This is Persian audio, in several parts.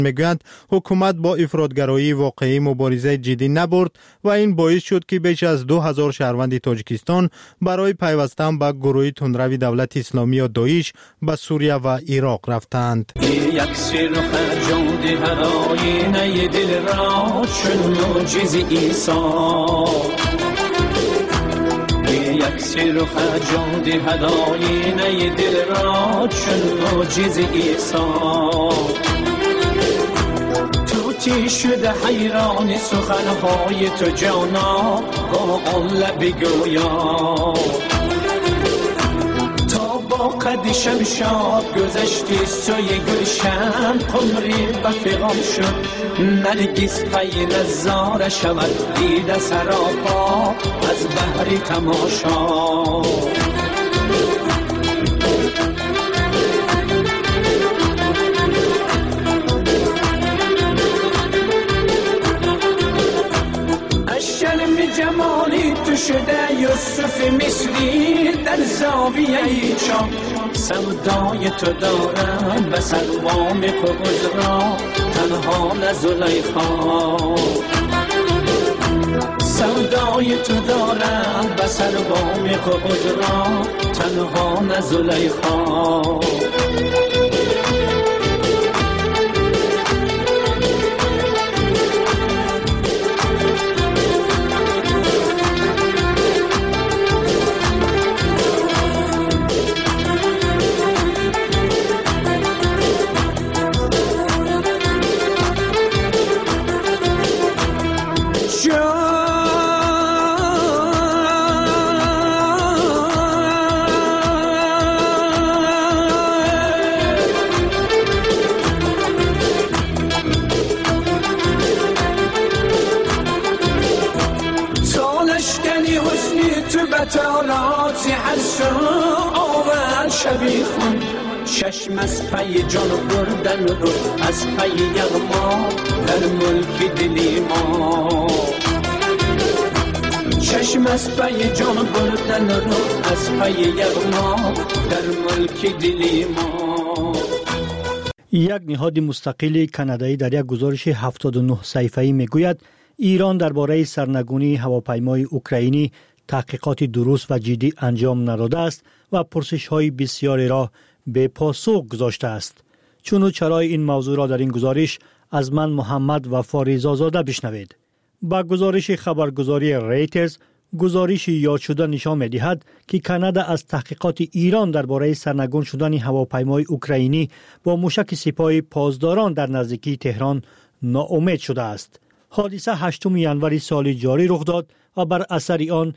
میگویند حکومت با افراطگرایی واقعی مبارزه جدی نبرد و این باعث شد که بیش از 2000 شهروند تاجیکستان برای پیوستن به گروه تندروی دولت اسلامی یا داعش به سوریه و عراق رفتند. یک سر خرجان هرای دل را چون معجزه عیسی، یک سر خرجان هرای دل را چون معجزه عیسی، توتی شده حیران سخنهای تو جانا با آن لب گویا، با قد شمشاد گذشتی سوی گلشن، قمری بفغان شد نرگس پی نظاره شود، دیده سراپا از بحر تماشا. جمالی تو شده یوسف مصری در زاویه چام، سودای تو دارم به سروام قبض را تنها نه زلیخا، سودای تو دارم به سروام قبض را تنها نه زلیخا. چشم از پی جان بردن رو از پی یغما در ملک دلی ما، چشم از پی جان بردن رو از پی یغما در ملک دلی ما. یک نهاد مستقل کانادایی در یک گزارش 79 صفحه‌ای میگوید ایران درباره سرنگونی هواپیمای اوکراینی تحقیقات درست و جدی انجام نداده است و پرسش‌های بسیاری را به پاسخ گذاشته است. چون و چرای این موضوع را در این گزارش از من محمد و فاریزازاده بشنوید. با گزارش خبرگزاری ریترز، گزارش یاد شده نشان می‌دهد که کانادا از تحقیقات ایران درباره سرنگون شدن هواپیمای اوکراینی با موشک سپاه پاسداران در نزدیکی تهران ناامید شده است. حادثه 8 ژانویه سال جاری رخ داد و بر اثر آن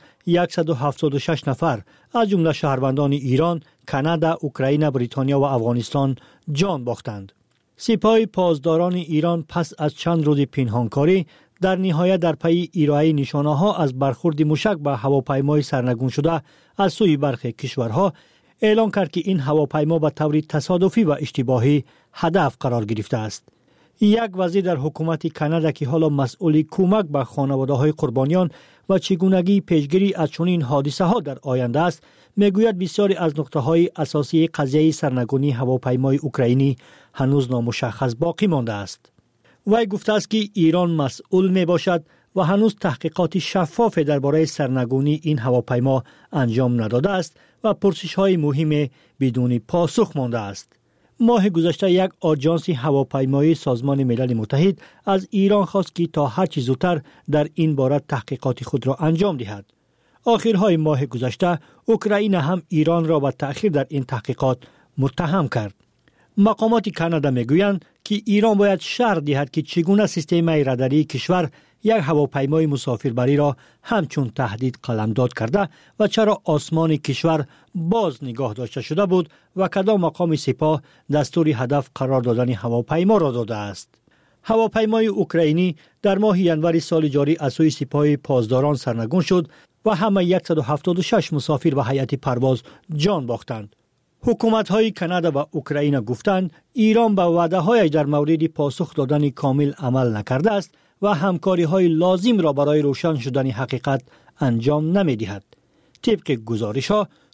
176 نفر از جمله شهروندان ایران، کانادا، اوکراین، بریتانیا و افغانستان جان باختند. سپاه پاسداران ایران پس از چند روز پنهانکاری در نهایت در پی ارائه نشانه‌ها از برخورد موشک به هواپیمای سرنگون شده از سوی برخی کشورها اعلام کرد که این هواپیما به طور تصادفی و اشتباهی هدف قرار گرفته است. یک وزیر در حکومت کانادا که حالا مسئول کمک به خانواده‌های قربانیان و چگونگی پیشگیری از چنین حادثه‌ها در آینده است، میگوید بسیاری از نقطه‌های اساسی قضیه سرنگونی هواپیمای اوکراینی هنوز نامشخص باقی مانده است. وی گفته است که ایران مسئول میباشد و هنوز تحقیقات شفاف درباره سرنگونی این هواپیما انجام نداده است و پرسش‌های مهم بدون پاسخ مانده است. ماه گذشته یک آژانس هواپیمایی سازمان ملل متحد از ایران خواست که تا هر چه زودتر در این باره تحقیقات خود را انجام دهد. آخرهای ماه گذشته اوکراین هم ایران را به تأخیر در این تحقیقات متهم کرد. مقامات کانادا میگویند که ایران باید شرح دهد که چگونه سیستم راداری کشور یک هواپیمای مسافربری را همچون تهدید قلمداد کرده و چرا آسمان کشور باز نگاه داشته شده بود و کدام مقام سپاه دستور هدف قرار دادن هواپیما را داده است. هواپیمای اوکراینی در ماه ژانویه سال جاری از سوی سپاه پاسداران سرنگون شد و همه 176 مسافر و هیئت پرواز جان باختند. حکومت‌های کانادا و اوکراین گفتند ایران به وعده‌هایش در مورد پاسخ دادن کامل عمل نکرده است و همکاری‌های لازم را برای روشن شدن حقیقت انجام نمی‌دهد. طبق گزارش‌ها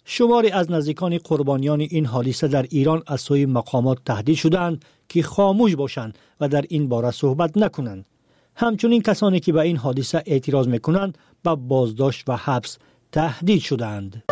شماری از نزدیکان قربانیان این حادثه در ایران از سوی مقامات تهدید شدند که خاموش باشند و در این باره صحبت نکنند. همچنین کسانی که به این حادثه اعتراض میکنند به بازداشت و حبس تهدید شدند.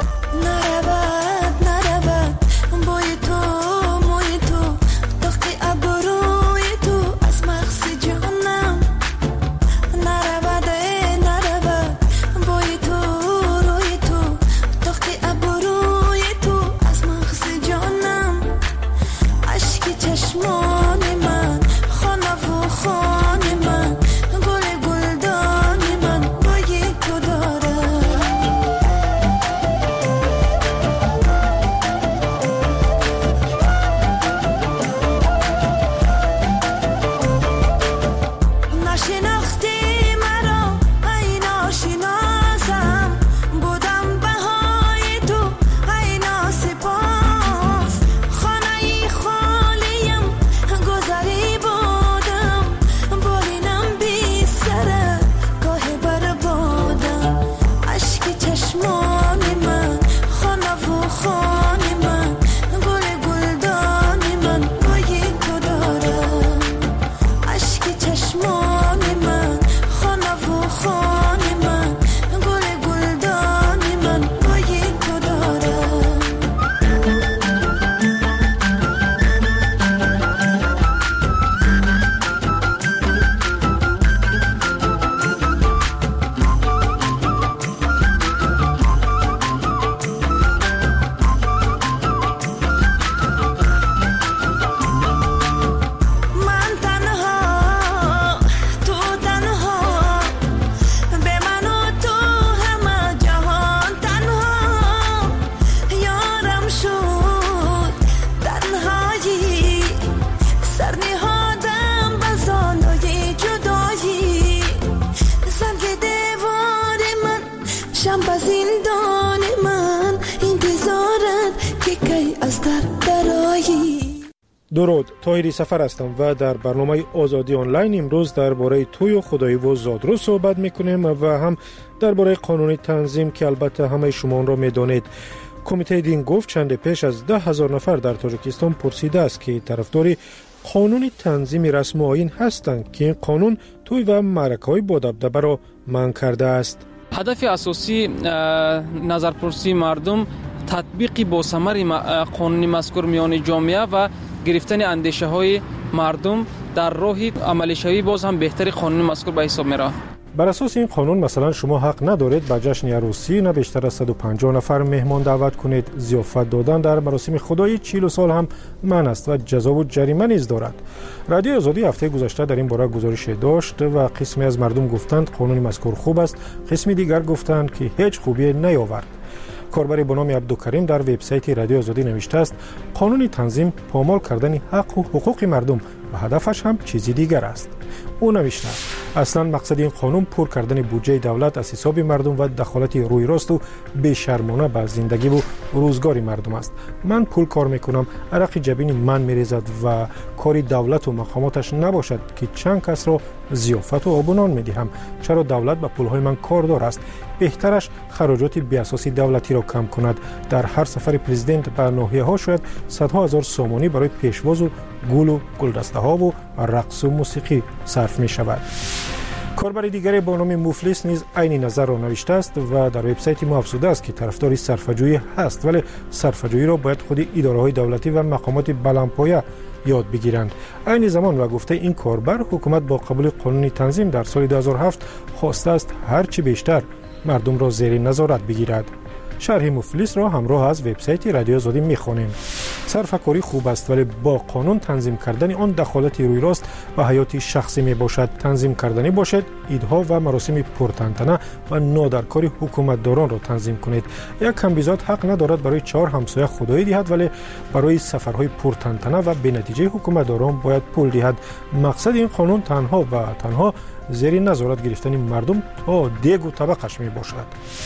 درود، طاهری سفر هستم و در برنامه آزادی آنلاین امروز درباره توی و خدایی و زادرو صحبت میکنیم و هم درباره قانون تنظیم که البته همه شما آن را میدانید. کمیته دین گفت چند پیش از 10,000 نفر در تاجیکستان پرسیده است که طرفدار قانون تنظیم رسم و آیین هستند که این قانون توی و معرکه‌های با دبدبه را منع کرده است. هدف اساسی نظرپرسی مردم تطبیق با ثمر قانون مذکور میان جامعه و گرفتن اندیشه های مردم در راه عملی شوی باز هم بهتر قانون مذکور به حساب میرا. بر اساس این قانون مثلا شما حق ندارید به جشن عروسی نه بیشتر از 150 نفر مهمان دعوت کنید. ضیافت دادن در مراسم خدایی 40 سال هم منع است و جزا و جریمه نیز دارد. رادیو آزادی هفته گذشته در این باره گزارش داشت و قسمی از مردم گفتند قانون مذکور خوب است، قسمی دیگر گفتند که هیچ خوبی نیاورد. کاربری به نام عبدالکریم در وبسایت رادیو آزادی نوشته است قانون تنظیم پامال کردن حق و حقوق مردم و هدفش هم چیزی دیگر است. او نوشته اصلا مقصد این قانون پر کردن بودجه دولت از حساب مردم و دخالت روی راست و بی‌شرمانه به زندگی و روزگار مردم است. من پول کار میکنم، عرق جبین من میریزد و کاری دولت و مقاماتش نباشد که چند کس را ضیافت و آبونان میدهم. چرا دولت به پولهای من کاردار است؟ بهترش خراجات بی اساسی دولتی را کم کند. در هر سفر پرزیدنت به ناحیه ها شاید صدها هزار سامانی برای پیشواز و گل و گلدسته ها و رقص و موسیقی صرف می شود. کاربر دیگری با نام مفلس نیز عین نظر را نوشته است و در وبسایت ما افزوده است که طرفدار صرفه‌جویی هست، ولی صرفه‌جویی را باید خود اداره‌های دولتی و مقامات بلندپایه یاد بگیرند. عین زمان و گفته این کاربر حکومت با قبول قانون تنظیم در سال 2007 خواسته است هر چی بیشتر مردم را زیر نظارت بگیرد. شرح مفلس را همراه از وبسایت رادیو آزادی می‌خوانیم. صرفه‌کاری خوب است ولی با قانون تنظیم کردن آن دخالت روی راست و حیات شخصی میباشد. تنظیم کردنی باشد ایدها و مراسم پرتنطنه و نادرکار حکومتداران را تنظیم کنید. یک کمبیزاد حق ندارد برای 4 همسایه خدایی دهد ولی برای سفرهای پرتنطنه و بی‌نتیجه حکومتداران باید پول دهد. مقصد این قانون تنها و تنها زیر نظارت گرفتن مردم تا دیگ و طبقش میباشد.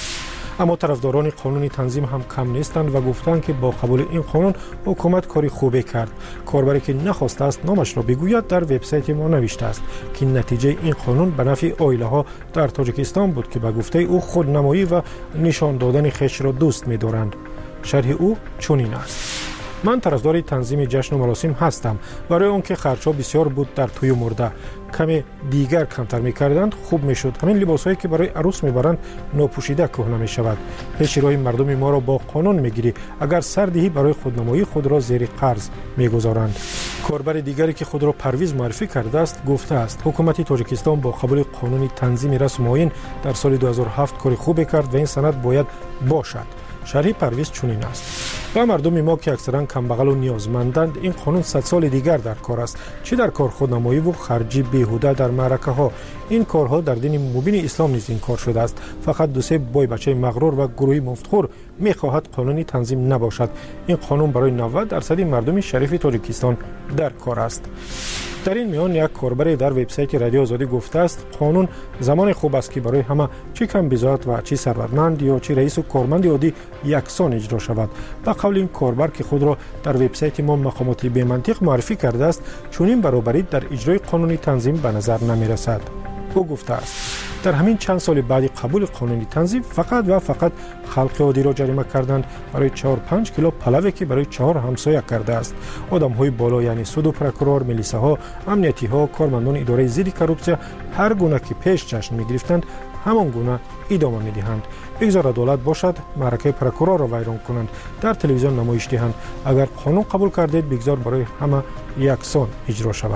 اما طرفداران قانون تنظیم هم کم نیستند و گفتند که با قبول این قانون حکومت کاری خوبی کرد. کاربری که نخواسته است نامش را بگوید در وبسایت ما نوشته است که نتیجه این قانون به نفع عائله ها در تاجیکستان بود که به گفته او خودنمایی و نشان دادن خویش را دوست می‌دارند. شرح او چنین است: من طرفدار تنظیم جشن و مراسم هستم. برای اون که خرچ‌ها بسیار بود در توی مرده، کمی دیگر کمتر می‌کردند خوب می‌شد. همین لباسایی که برای عروس می‌برند ناپوشیده کهنه می‌شود. پیش روی مردم ما را با قانون می‌گیری اگر سردهی برای خودنمایی خود را زیر قرض می‌گذارند. کاربر دیگری که خود را پرویز معرفی کرده است گفته است حکومت تاجیکستان با قبول قانون تنظیم رسم آیین در سال 2007 کار خوبی کرد و این سند باید باشد. شرح پرویز چنین است: و مردم ما که اکثرا کمبغل و نیازمندند، این قانون 100 سال دیگر در کار است، چه در کار خودنمایی و خرجی بیهوده در معرکه ها. این کارها در دین مبین اسلام نیز این کار شده است. فقط دو سه بای بچه مغرور و گروهی مفتخور میخواهد قانونی تنظیم نباشد. این قانون برای 90% مردم شریف تاجیکستان در کار است. در این میان یک کاربر در وبسایت رادیو آزادی گفته است قانون زمان خوب است که برای همه، چه کم بزاعت و چه ثروتمند یا چه رئیس و کارمند عادی یکسان اجرا شود. به قول این کاربر که خود را در وبسایت ما مقامات بی منطق معرفی کرده است، چنین برابری در اجرای قانونی تنظیم به نظر نمی رسد. او گفته است در همین چند سال بعد قبول قانونی تنظیم فقط و فقط خلق عادی را جریمه کردند برای 4-5 کیلو پلوی که برای 4 همسایه کرده است. آدم‌های بالا یعنی سود و پروکورور، ملیساها، امنیتی‌ها، کارمندان اداره ضد کروپسیا هر گونه که پیش چشم می‌گرفتند همان گونه ادامه می‌دهند. بگذار عدالت باشد، معرکه پروکورور را ویران کنند، در تلویزیون نمایش دهند. اگر قانون قبول کردید بگذار برای همه یکسان اجرا شود.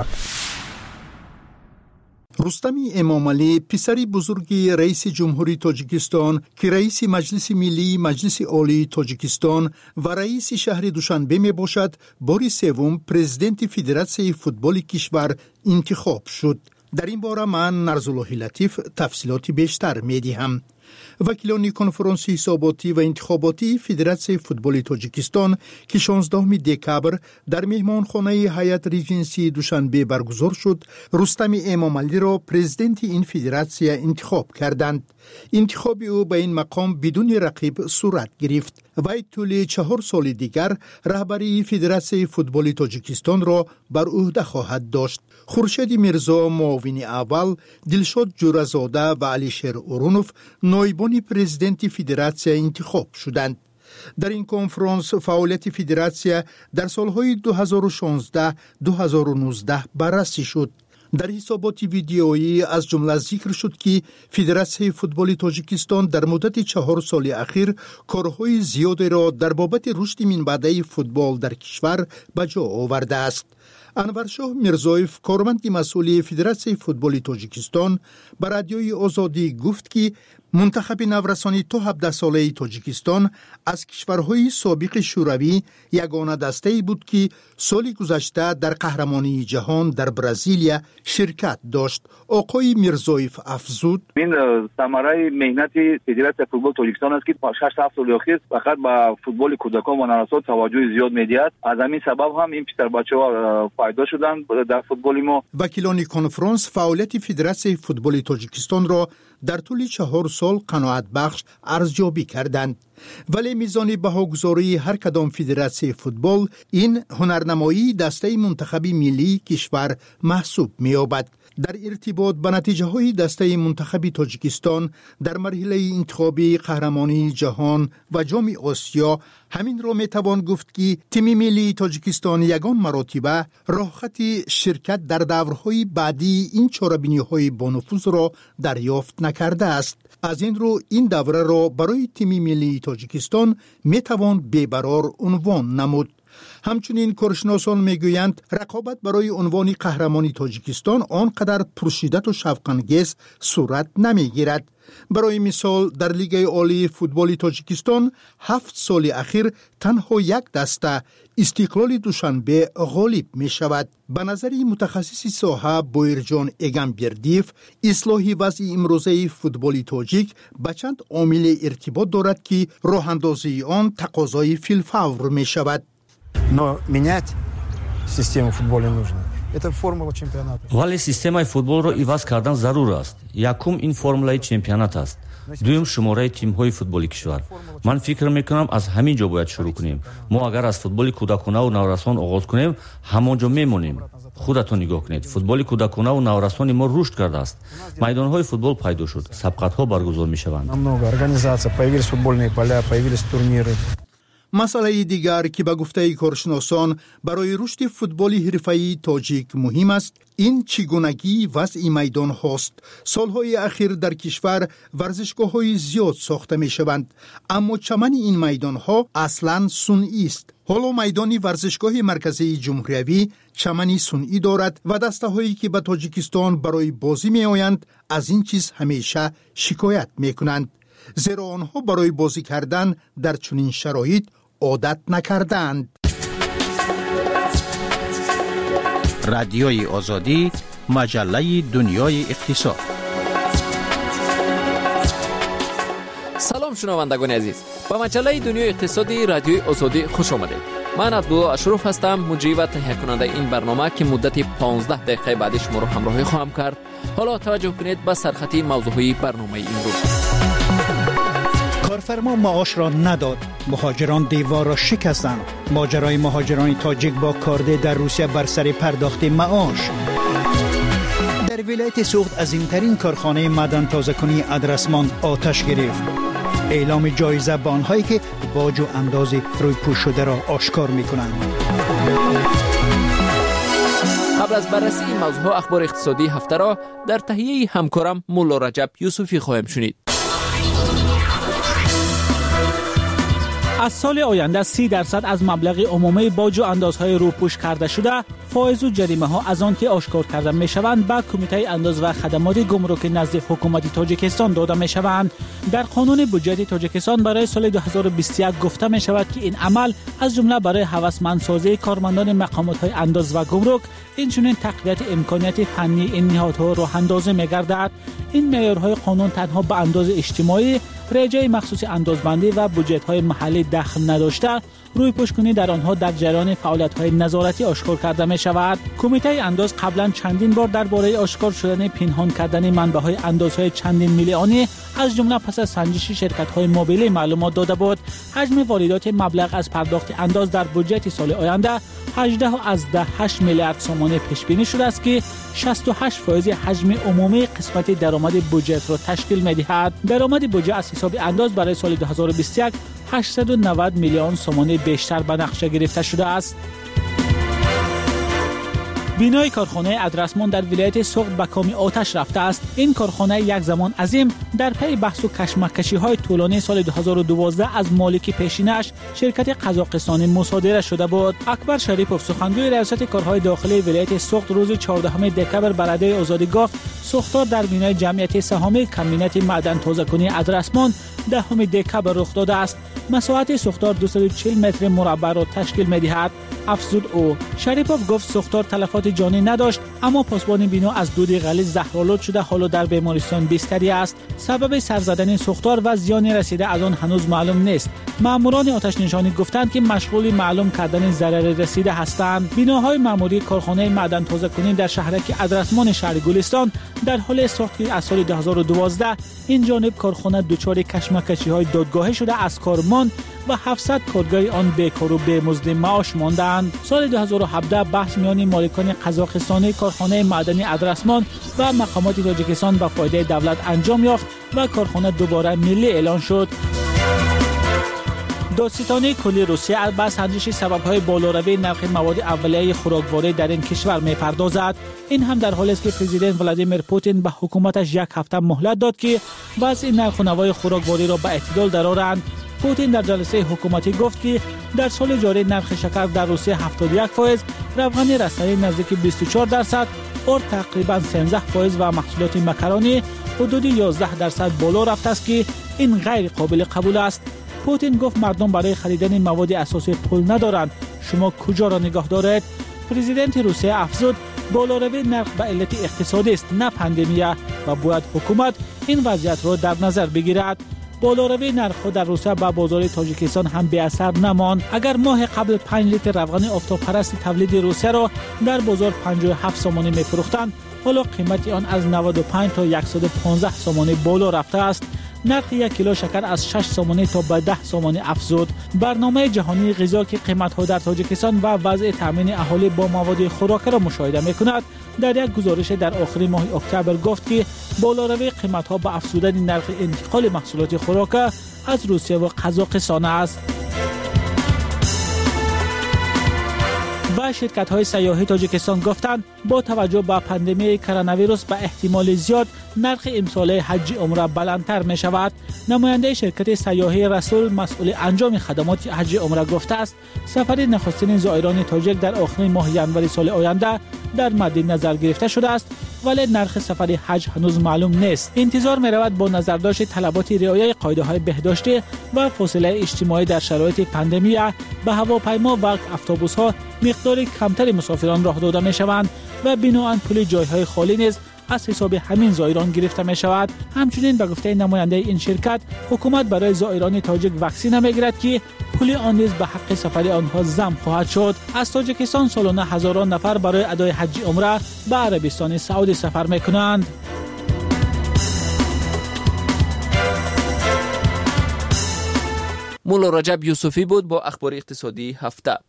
رستم امامعلی پسری بزرگی رئیس جمهوری تاجیکستان که رئیس مجلس ملی مجلس عالی تاجیکستان و رئیس شهر دوشنبه می باشد، بار سوم پرزیدنت فدراسیون فوتبال کشور انتخاب شد. در این باره من نرزالله لطیف تفصیلات بیشتر می دهم. وکیلان کنفرانس حساباتی و انتخاباتی فدراسیون فوتبال تاجیکستان که 16 دکبر در مهمانخانه هیئت ریجنسی دوشنبه برگزار شد، رستم امامعلی را پرزیدنت این فدراسیون انتخاب کردند. انتخاب او به این مقام بدون رقیب صورت گرفت. وی طول 4 سال دیگر رهبری فدراسیون فوتبال تاجیکستان را بر عهده خواهد داشت. خورشید میرزا معاون اول، دلشاد جورزاده و علیشیر اورونوف نایبان پرزیدنت فدراسیون انتخاب شدند. در این کنفرانس فعالیت فدراسیون در سالهای 2016-2019 بررسی شد. در حسابات ویدیویی از جمله ذکر شد که فدراسیون فوتبال تاجیکستان در مدت 4 سال اخیر کارهای زیادی را در بابت رشد منبعی فوتبال در کشور به جا آورده است. انورشاه میرزایف، کارمند مسئول فدراسیون فوتبال تاجیکستان، به رادیوی آزادی گفت که منتخب نورسانی تا 17 ساله تاجیکستان از کشورهای سابق شوروی یگانه دسته‌ای بود که سال گذشته در قهرمانی جهان در برزیل شرکت داشت. آقای میرزایف افزود: این ثمره مهنت فدراسیون فوتبال تاجیکستان است که 6-7 سال اخیر فقط به فوتبال کودکان و نوسان توجه زیاد می‌دهد. از همین سبب هم این پسر بچه‌ها فایده شدن در فوتبال ما. وکیلان کنفرانس فعالیت فدراسیون فوتبال تاجیکستان را در طول 4 سال قناعت بخش ارزیابی کردند. ولی میزان بهاگذاری هر کدام فدراسیون فوتبال این هنرنمایی دسته منتخبی ملی کشور محسوب می‌یابد. در ارتباط به نتیجه های دسته منتخبی تاجیکستان در مرحله انتخابی قهرمانی جهان و جام آسیا، همین را میتوان گفت که تیم ملی تاجیکستان یگان مراتبه راه خط شرکت در دورهای بعدی این چاره‌بینی‌های بانفوذ را دریافت نکرده است. از این رو این دوره را برای تیم ملی تاجیکستان میتوان بی‌قرار عنوان نمود. همچنین کارشناسان میگویند رقابت برای عنوان قهرمانی تاجیکستان آنقدر پرشدت و شوق‌انگیز صورت نمیگیرد. برای مثال در لیگ عالی فوتبال تاجیکستان 7 سال اخیر تنها یک دسته استقلال دوشنبه غالب می شود. به نظر متخصص ساحه بویرجان اگمبردیف، اصلاح وضع امروزه فوتبال تاجیک به چند عامل ارتباط دارد که راه اندازی آن تقاضای فی‌الفور می شود. Но менять систему футбола нужно. Это формула чемпионата. ولی سیستم فوتبال را عوض کردن ضرور است. یکم این فرمولای چمپیونات است. دوم شماره تیم‌های فوتبالی کشور. من فکر می‌کنم از همین جا باید شروع کنیم. ما اگر از فوتبال کودکانه و نورسان آغاز کنیم، همونجا میمونیم. خودتون نگاه کنید. فوتبال کودکانه و نورسان ما رشد کرده است. میدان‌های فوتبال پیدا شد. سبقت‌ها برگزار می‌شوند. Намного организация, появились футбольные поля, появились турниры. مسئله دیگر که به گفته کارشناسان برای رشد فوتبال حرفه‌ای تاجیک مهم است، این چگونگی وضع میدان هاست. سالهای اخیر در کشور ورزشگاه‌های زیاد ساخته می‌شوند، اما چمن این میدان‌ها اصلاً صنعی است. حالا میدان ورزشگاه مرکزی جمهوری چمنی صنعی دارد و دسته‌هایی که به تاجیکستان برای بازی می‌آیند از این چیز همیشه شکایت می‌کنند، زیرا آنها برای بازی کردن در چنین شرایط عادت نکردند. رادیوی آزادی، مجله دنیای اقتصاد. سلام شنوندگان عزیز، با مجله دنیای اقتصادی رادیوی آزادی خوش آمدید. من عبدالله اشرف هستم، مجری و تهیه کننده این برنامه که مدت 15 دقیقه بعد شما را همراهی خواهم کرد. حالا توجه کنید به سرخطی موضوعی برنامه امروز. کارفرما معاش را نداد، مهاجران دیوار را شکستند. ماجرای مهاجران تاجیک با کارده در روسیه بر سر پرداخت معاش. در ولایت سوخت عظیمترین کارخانه معدن تازه‌کنی ادرسمان آتش گرفت. اعلام جایزه به آنهایی که باج و انداز روی پوش شده را آشکار می‌کنند. قبل از بررسی این موضوع اخبار اقتصادی هفته را در تهیه همکارم مولا رجب یوسفی خواهیم شنید. از سال آینده 30% از مبلغ عمومی باج و اندازهای روپوش کرده شده، فایز و جریمه ها از آن که آشکار کرده می شوند به کمیته انداز و خدمات گمرک نزد حکومت تاجیکستان داده می شوند. در قانون بودجه تاجیکستان برای سال 2021 گفته می شود که این عمل از جمله برای هوسمندسازی کارمندان مقامات های انداز و گمرک، اینچنین تقویت امکانات فنی این نهادها راه اندازی می گردد. این معیارهای قانون تنها به انداز اجتماعی، رجای مخصوص اندازبندی و بودجه‌های محلی دخل نداشته، روی پوشکنی در آنها در جریان فعالیت‌های نظارتی آشکار کرده می‌شود. کمیته انداز قبلا چندین بار درباره آشکار شدن پنهان کردن منبع‌های اندازهای چندین میلیونی از جمله پس از سنجش شرکت‌های موبیلی معلومات داده بود. حجم واردات مبلغ از پرداخت انداز در بودجه سال آینده 18.8 میلیارد سوم پیش بینی شده است که 68% حجم عمومی قسمت درآمد بودجه را تشکیل می‌دهد. درآمد بودجه از حساب انداز برای سال 2021 890 میلیون سوم بیشتر به نقشه گرفته شده است. بینای کارخانه ادرسمان در ولایت سوخت به کام آتش رفته است. این کارخانه یک زمان عظیم در پی بحث و کشمکشی‌های طولانی سال 2012 از مالک پیشینش شرکت قزاقستانی مصادره شده بود. اکبر شریپوف سخنگوی ریاست کارهای داخلی ولایت سوخت روز 14 دکبر به رادیوی آزادی گفت سوختار در بینای جمعیت سهامی کمبینات معدن تازه‌کنی ادرسمان 10 دکبر رخ داده است. مساحت سوختار 240 متر مربع را تشکیل می‌دهد. افزود او. شریپوف گفت سوختار تلفات جانی نداشت، اما پاسبان بنا از دود غلیظ زهرآلود شده حالا در بیمارستان بستری است. سبب سر زدن سوختار و زیان رسیده از آن هنوز معلوم نیست. ماموران آتش نشانی گفتند که مشغول معلوم کردن ضرر رسیده هستند. بناهای معمولی کارخانه معدن تازه‌کنی در شهرک ادرسمان شهر گلستان در حال ساخت از سال 2012 این جانب کارخانه دچار کشمکشی‌های دادگاهی شده از کارمان و 700 کارگر آن بیکار و بی‌مزد معاش ماندند. سال 2017 بحث میان مالکان قزاقستانی کارخانه معدنی ادرسمان و مقامات تاجیکستان به فایده دولت انجام یافت و کارخانه دوباره ملی اعلان شد. دادستانی کلی روسیه با سنجش سبب‌های بالاروی نرخ مواد اولیه خوراکواری در این کشور می‌پردازد. این هم در حالی است که پرزیدنت ولادیمیر پوتین به حکومتش یک هفته مهلت داد که وضع نرخ و نوای خوراکواری را به اعتدال درآورند. پوتین در جلسه حکومتی گفت که در سال جاری نرخ شکر در روسیه 71%، روغن رسایی نزدیک 24%، اور تقریبا 13% و محصولات مکرونی حدود 11% بالا رفته است که این غیر قابل قبول است. پوتین گفت مردم برای خریدن مواد اساسی پول ندارند. شما کجا را نگاه دارید؟ پرزیدنت روسیه افزود بالاروی نرخ به علت اقتصادی است نه پاندمیه و باید حکومت این وضعیت را در نظر بگیرد. بالاروی نرخ در روسیه با بازار تاجیکستان هم بی اثر نماند. اگر ماه قبل 5 لیتر روغن آفتابپرست تولید روسیه را در بازار 57 سومانی می‌فروختند، حالا قیمت آن از 95 تا 115 سومانی بالا رفته است. نرخ 1 کیلو شکر از 6 سومانی تا به 10 سومانی افزود. برنامه جهانی غذا که قیمت‌ها در تاجیکستان و وضع تامین اهالی با مواد خوراکی را مشاهده می‌کند، در یک گزارش در آخر ماه اکتبر گفت که بالاروی قیمت‌ها با افزودن نرخ انتقال محصولات خوراکی از روسیه و قزاقستان است. و شرکت‌های سیاحی تاجیکستان گفتند با توجه به پاندمی کرونا ویروس به احتمال زیاد نرخ امسال حج عمره بلندتر می شود. نماینده شرکت سیاحی رسول مسئول انجام خدمات حج عمره گفته است سفر نخستین زائران تاجیک در آخر ماه ژانویه سال آینده در مد نظر گرفته شده است، ولی نرخ سفر حج هنوز معلوم نیست. انتظار می رود با نظرداشت طلبات رعایت قاعده‌های بهداشتی و فاصله اجتماعی در شرایط پاندمی به هواپیما و اتوبوس‌ها مقدار کمتر مسافران راه داده می شوند و بنابراین پول جایهای خالی نیز از حساب همین زائران گرفته می شود. همچنین به گفته نماینده این شرکت حکومت برای زائران تاجیک واکسن نمیگیرد که پول آن نیز به حق سفر آنها ضم خواهد شد. از تاجیکستان سالانه هزاران نفر برای ادای حج عمره به عربستان سعودی سفر می کنند. مولا رجب یوسفی بود با اخبار اقتصادی هفته.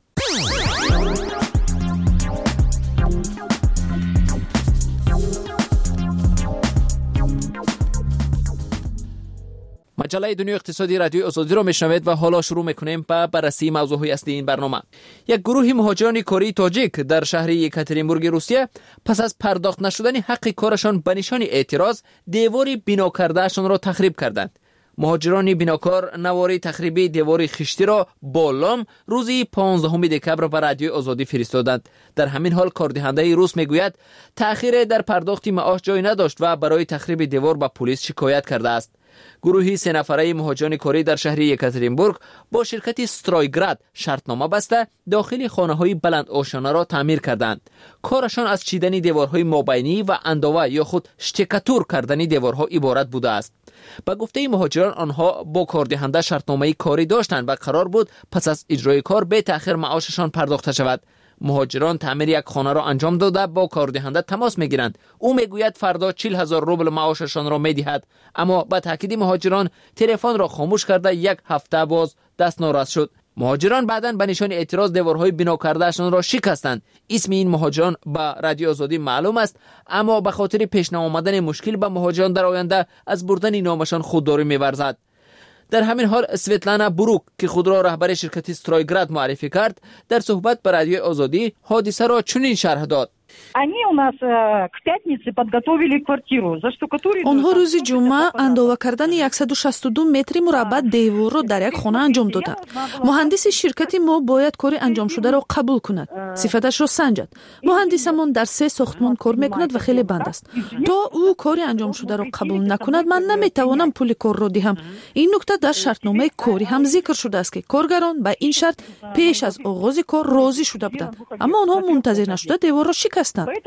مجله دنیای اقتصادی رادیوی آزادی را میشنوید و حالا شروع میکنیم با بررسی موضوعی اصلی این برنامه. یک گروه مهاجران کره تاجیک در شهر یکاترینبورگ روسیه پس از پرداخت نشدن حق کارشان به نشان اعتراض دیواری بنا کردهشان را تخریب کردند. مهاجران بناکار نواری تخریبی دیوار خشتی را با لام روزی 15 دکبر به رادیوی آزادی فرستادند. در همین حال کاردهنده روس میگوید تأخیر در پرداخت معاش جای نداشت و برای تخریب دیوار به پلیس شکایت کرده است. گروهی 3 نفره مهاجران کره در شهر یکاترینبورگ با شرکت استرایگراد شرطنامه بسته داخل خانه‌های بلند آشانه را تعمیر کردند. کارشان از چیدن دیوارهای مابینی و انداوه یا خود شتکاتور کردن دیوارها عبارت بوده است. با گفته مهاجران آنها با کاردهنده شرطنامه کاری داشتند و قرار بود پس از اجرای کار به تأخیر معاششان پرداخته شود. مهاجران تعمیر یک خانه را انجام داده با کاردهنده تماس میگیرند. او میگوید فردا 40,000 روبل معاششان را میدهد، اما با تاکید مهاجران تلفن را خاموش کرده یک هفته باز دست ناراست شد. مهاجران بعداً به نشان اعتراض دیوارهای بنا کردهشان را شکستند. اسم این مهاجران به رادیو آزادی معلوم است، اما به خاطر پیش نیامدن مشکل به مهاجران در آینده از بردن نامشان خودداری می‌ورزد. در همین حال سویتلانا بروک که خود را رهبر شرکت استرایگراد معرفی کرد در صحبت با رادیو آزادی حادثه را چنین شرح داد: онҳо рӯзи ҷумъа андова кардани 162 метри мураббаъ деворро дар як хона анҷом доданд. муҳандиси ширкати мо бояд кори анҷомшударо қабул кунад, сифаташро санҷад. муҳандисамон дар 3 сохтмон кор мекунад ва хеле банд аст. то ӯ кори анҷомшударо қабул накунад, ман наметавонам пули корро диҳам. ин нукта дар шартномаи корӣ ҳам зикр шудааст ки коргарон ба ин шарт пеш аз оғози кор розӣ шуда буданд, аммо онҳо мунтазир нашуда деворро шикастанд.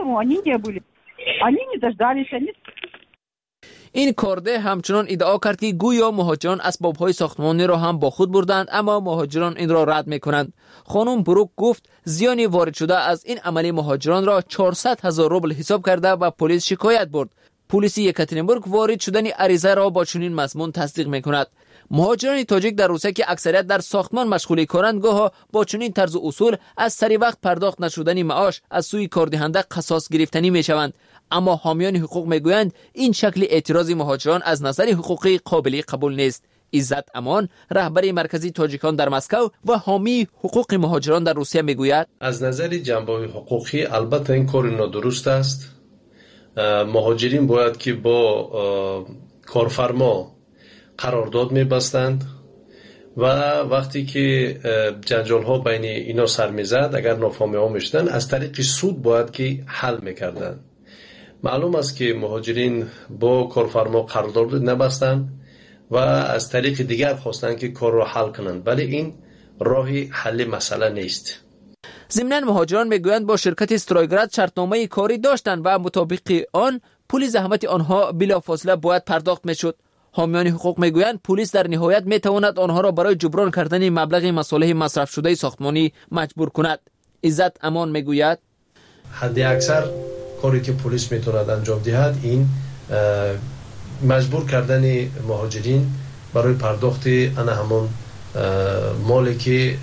این کارده همچنان ادعا کرد که گویا مهاجران اسباب‌های ساختمانی را هم با خود بردند، اما مهاجران این را رد می‌کنند. خانم بروک گفت زیانی وارد شده از این عمل مهاجران را 400,000 روبل حساب کرده و پلیس شکایت برد. پلیس یکاترینبورگ وارد شدن عریضه را با چنین مضمون تصدیق می‌کند. مهاجران تاجیک در روسیه که اکثریت در ساختمان مشغول کارند گاه با چنین طرز اصول از سری وقت پرداخت نشدن معاش از سوی کاردهنده قصاص گرفتنی میشوند، اما حامیان حقوق میگویند این شکل اعتراض مهاجران از نظر حقوقی قابل قبول نیست. عزت امان رهبر مرکزی تاجیکان در مسکو و حامی حقوق مهاجران در روسیه میگوید از نظر جنبه حقوقی البته این کار نادرست است. مهاجرین باید که با کارفرما قرارداد می‌بستند و وقتی که جنجال ها بین اینا سر میزد اگر نافهمی ها میشدن از طریق سود باید که حل میکردن. معلوم است که مهاجرین با کارفرما قرارداد نبستند و از طریق دیگر خواستند که کار را حل کنند، ولی این راهی حل مسئله نیست. ضمناً مهاجران میگویند با شرکت استرایگراد شرطنامه کاری داشتند و مطابق آن پول زحمت آنها بلافاصله باید پرداخت میشد. حامیان حقوق میگویند پلیس در نهایت میتواند آنها را برای جبران کردن مبلغ مصالح مصرف شده ساختمانی مجبور کند. عزت امان میگوید حد اکثر کاری که پلیس میتواند انجام دهد این مجبور کردن مهاجرین برای پرداخت آن همان مالی که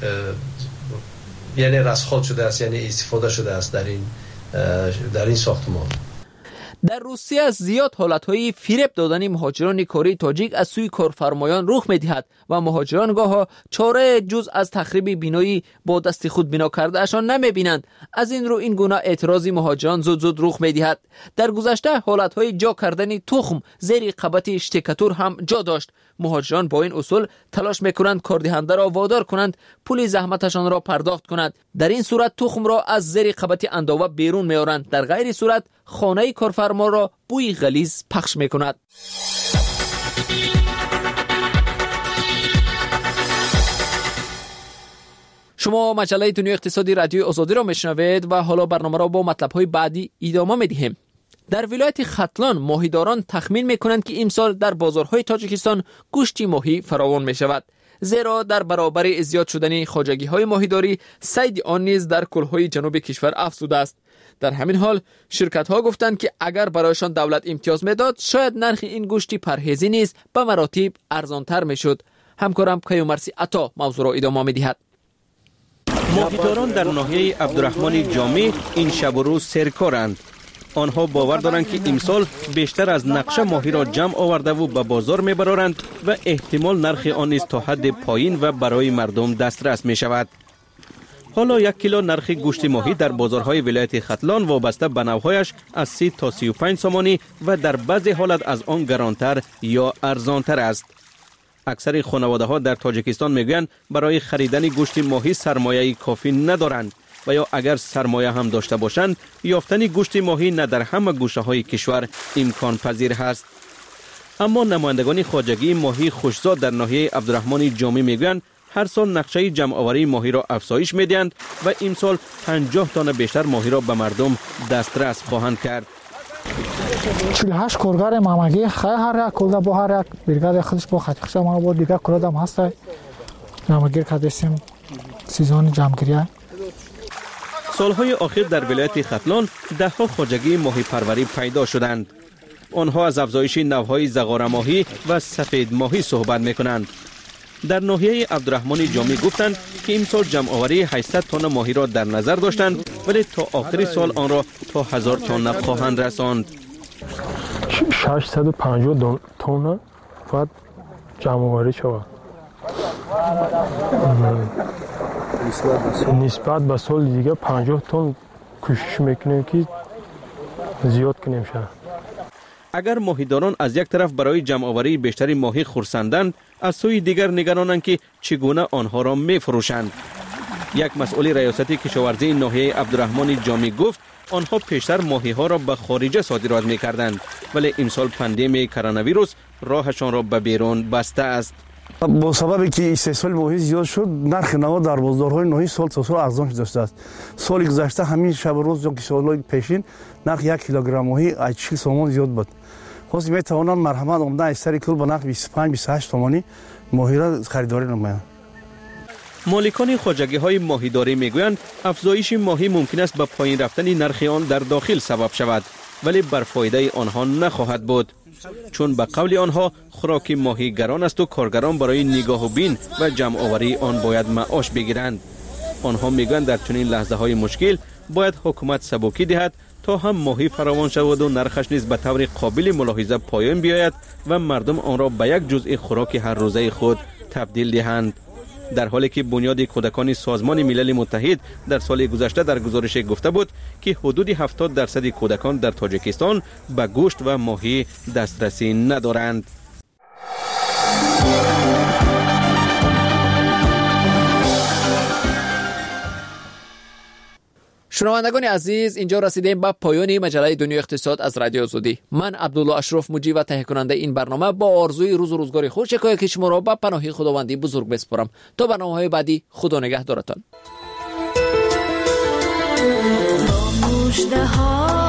یعنی رسخات شده است، یعنی استفاده شده است در این ساختمان. در روسیه زیاد حالت‌های فریب دادن مهاجران کاری تاجیک از سوی کارفرمایان رخ می‌دهد و مهاجران گاه چاره جز از تخریب بینایی با دست خود بنا کرده اشان نمی‌بینند. از این رو این گونه اعتراضی مهاجران زود رخ می‌دهد. در گذشته حالت‌های جا کردن تخم زیر قبط اشتکاتور هم جا داشت. مهاجران با این اصول تلاش می‌کنند کاردهنده را وادار کنند پول زحمتشان را پرداخت کنند. در این صورت تخم را از زیر قبط انداوه بیرون می‌آورند. در غیر صورت خانه کارفرما را بوی غلیظ پخش می‌کند. شما مجله دنیای اقتصادی رادیوی آزادی را میشنوید و حالا برنامه را با مطلب‌های بعدی ادامه می‌دهیم. در ولایت ختلان ماهیداران تخمین می‌کنند که امسال در بازارهای تاجیکستان گوشت ماهی فراوان می‌شود، زیرا در برابر زیاد شدن خواجگی‌های ماهیداری صید آن نیز در کل‌های جنوب کشور افزوده است. در همین حال شرکت‌ها گفتند که اگر برایشان دولت امتیاز میداد شاید نرخ این گوشت پرهیزی نیز به مراتب ارزان‌تر میشد. همکارم کیومرثی عطا موضوع را ادامه می‌دهد. ماهیداران در ناحیه عبدالرحمن جامی این شب و روز سرکارند. آنها باور دارند که امسال بیشتر از نقشه ماهی را جمع آورده و به بازار میبرند و احتمال نرخ آن نیز تا حد پایین و برای مردم دسترس می شود. حالا 1 کیلو نرخ گوشت ماهی در بازارهای ولایت ختلان وابسته به نوعهایش از 30 تا 35 سامانی و در بعضی حالت از آن گرانتر یا ارزانتر است. اکثر خانواده ها در تاجیکستان میگویند برای خریدن گوشت ماهی سرمایه کافی ندارند و یا اگر سرمایه هم داشته باشند یافتن گوشت ماهی نه در همه گوشه های کشور امکان پذیر است. اما نمایندگان خواجگی ماهی خوشزاد در ناحیه عبدالرحمن جامی میگویند هر سال نقشه جمع آوری ماهی را افزایش میدهند و امسال 50 تن بیشتر ماهی را به مردم دسترس خواهند کرد. 48 کارگر مامگی هر یک کلده با هر یک برگاد خودش با خطیخش ما با دیگه کلده هم هست جمعگیر کردیم سیزن جمعگیری. سالهای اخیر در ولایت ختلان دهها خواجگی ماهی پروری پیدا شدند. آنها از افزایش نوعهای زغار ماهی و سفید ماهی صحبت میکنند. در ناحیه عبدالرحمن جامی گفتند که امسال جمع آوری 800 تن ماهی را در نظر داشتند ولی تا آخر سال آن را تا 1000 تن خواهند رساند. 650 تن باید جمع آوری شود. نسبت به سال دیگه 50 تن کوشش میکنیم که زیاد کنیم شد. اگر ماهیداران از یک طرف برای جمع آوری بیشتری ماهی خرسندند، از سوی دیگر نگرانند که چگونه آنها را میفروشند. یک مسئول ریاست کشاورزی ناحیه عبدالرحمن جامی گفت آنها پیشتر ماهی ها را به خارج صادرات میکردند ولی امسال پاندمی کرونا ویروس راهشان را به بیرون بسته است. با سببی که استحصال ماهی زیاد شد نرخ نوا در بازارهای ناحیه سال تا سال ارزان شده است. سال گذشته همین شب و روز که سالهای پیشین نرخ 1 کیلوگرم ماهی 80 سومان زیاد بود. خاص می توانند مرحمت آمدن از سر کل به نرخ 25 28 تومانی ماهی را خریداری نمایند. مالکان خواجگی های ماهیداری میگویند افزایش ماهی ممکن است به پایین رفتن نرخ آن در داخل سبب شود ولی بر فایده آنها نخواهد بود، چون به قول آنها خوراک ماهی گران است و کارگران برای نگاه و بین و جمع آوری آن باید معاش بگیرند. آنها میگویند در چنین لحظه های مشکل باید حکومت سبکی دهد تا هم ماهی فراوان شود و نرخش نیز به طور قابل ملاحظه پایین بیاید و مردم آن را به یک جزء خوراک هر روزه خود تبدیل دهند. در حالی که بنیاد کودکان سازمان ملل متحد در سال گذشته در گزارش گفته بود که حدود 70% کودکان در تاجیکستان به گوشت و ماهی دسترسی ندارند. شنوندگان عزیز، اینجا رسیدیم به پایان مجله دنیای اقتصاد از رادیو آزادی. من عبدالله اشرف مجری و تهیه کننده این برنامه با آرزوی روز و روزگار خوش که شما را به پناه خداوندی بزرگ بسپارم. تا برنامه‌های بعدی، خدا نگهدارتان.